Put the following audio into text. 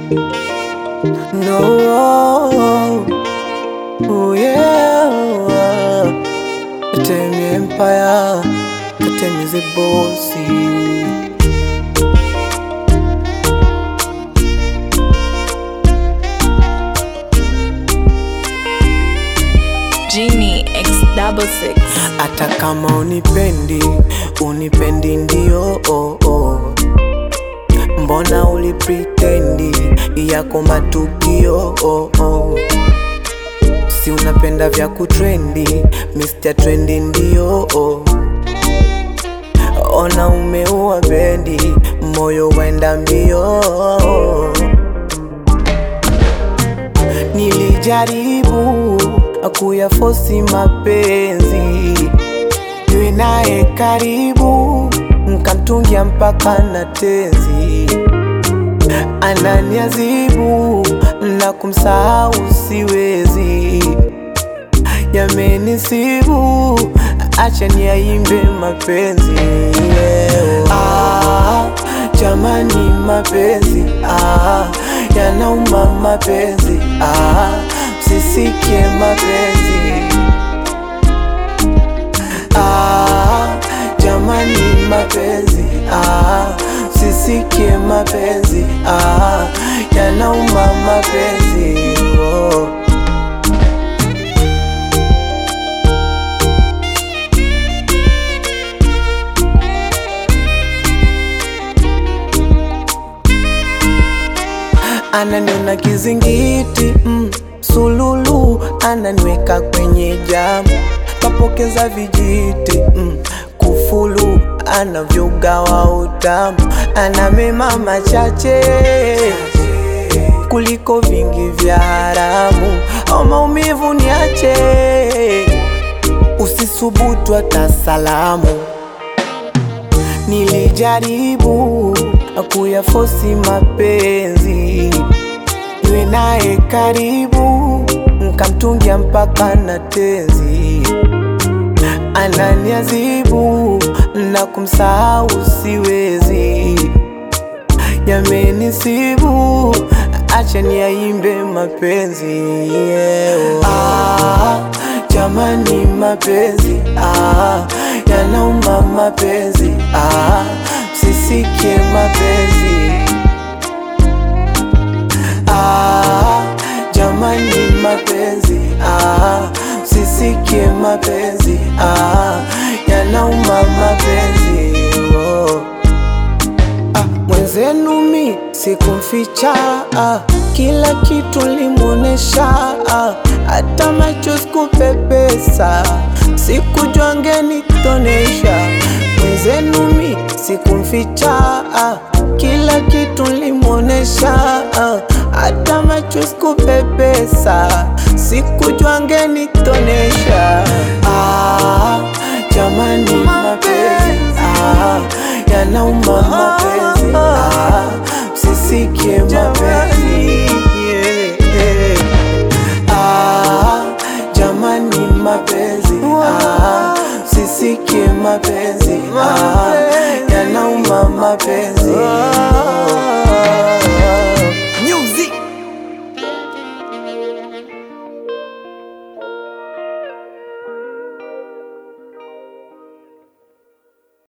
No, oh yeah, Atemi Empire, Atemi the bossy. Genie X66. Hata kama unipendi ndio mbona ulipretendi yako matukio si unapenda vya kutrendi, Mr. Trendy ndio ona umeua bendi, moyo wenda mbio. Nilijaribu kuyafosi mapenzi, niwe nae karibu, nkamtungia mpaka na tenzi. Ananiazibu na kumsahau siwezi, yamenisibu, acha niyaimbe mapenzi. Jamani mapenzi, yanauma mapenzi, msisikie mapenzi. Jamani mapenzi, msisikie mapenzi, yanauma mapenzi. Ananiona kizingiti, sululu, ananiweka kwenye jamu, kapokeza vijiti, kufulu, anavyogawa utamu, anamema machache kuliko vingi vya haramu. Maumivu niache, usisubutu hata salamu. Nilijaribu kuyafosi mapenzi, niwe nae karibu, nkamtungia mpaka na tenzi. Ananiazibu na kumsahau siwezi, yamenisibu, acha niyaimbe mapenzi. Jamani mapenzi, yanauma mapenzi, msisikie mapenzi. Jamani mapenzi, msisikie mapenzi, yanauma mapenzi. Mwenzenu mi sikumficha, kila kitu limuonesha, hata macho sikupepesa, sikujua ngenitonesha. Mwenzenu mi sikumficha, kila kitu limuonesha, hata macho sikupepesa, sikujua ngenitonesha. Jamani mapenzi, yanauma mapenzi, msisikie mapenzi. Jamani mapenzi, msisikie mapenzi, yanauma mapenzi.